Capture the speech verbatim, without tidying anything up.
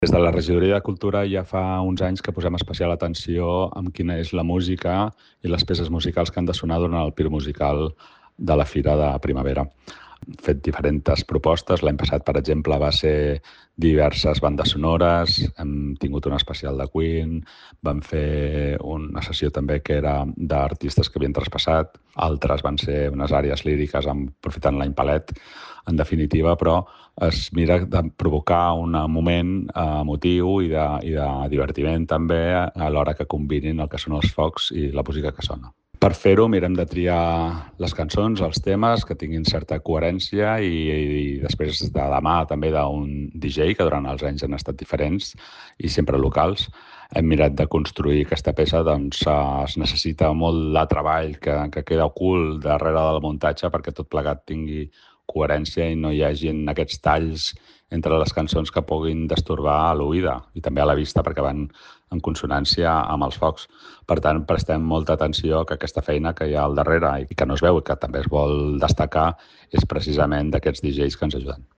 Des de la Regidoria de Cultura ja fa uns anys que posem especial atenció en quina és la música i les peces musicals que han de sonar durant el Pir Musical de la Fira de Primavera. Hem fet diferents propostes. L'any passat, per exemple, va ser diverses bandes sonores, hem tingut un especial de Queen, vam fer una sessió també que era d'artistes que havien traspassat, altres van ser unes àrees líriques aprofitant l'any Palet. En definitiva, però, es mira de provocar un moment emotiu i de, i de divertiment també a l'hora que combinin el que són els focs i la música que sona. Per fer-ho mirem de triar les cançons, els temes, que tinguin certa coherència i, i després de la mà també d'un D J, que durant els anys han estat diferents i sempre locals. Hem mirat de construir aquesta peça, doncs es necessita molt de treball que, que queda ocult darrere del muntatge perquè tot plegat tingui coherència i no hi hagin aquests talls entre les cançons que puguin destorbar a l'oïda i també a la vista perquè van en consonància amb els focs. Per tant, prestem molta atenció que aquesta feina que hi ha al darrere i que no es veu i que també es vol destacar és precisament d'aquests D Js que ens ajuden.